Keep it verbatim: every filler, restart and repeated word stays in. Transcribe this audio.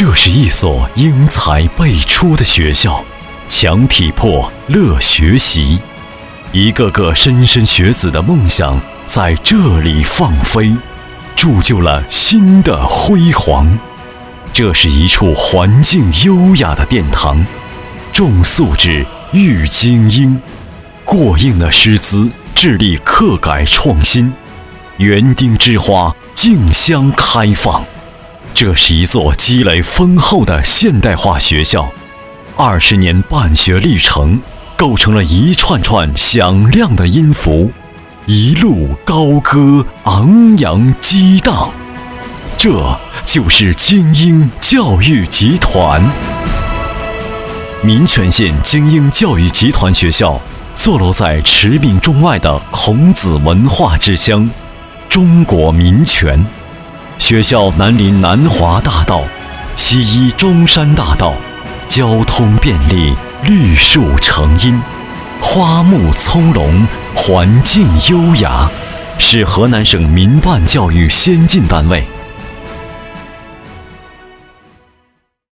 这是一所英才辈出的学校，强体魄，乐学习，一个个莘莘学子的梦想在这里放飞，铸就了新的辉煌。这是一处环境优雅的殿堂，重素质，育精英，过硬的师资致力课改创新，园丁之花竞相开放。这是一座积累丰厚的现代化学校，二十年办学历程构成了一串串响亮的音符，一路高歌昂扬激荡。这就是精英教育集团。民权县精英教育集团学校坐落在驰名中外的孔子文化之乡中国民权。学校南临南华大道，西依中山大道，交通便利，绿树成荫，花木葱茏，环境优雅，是河南省民办教育先进单位。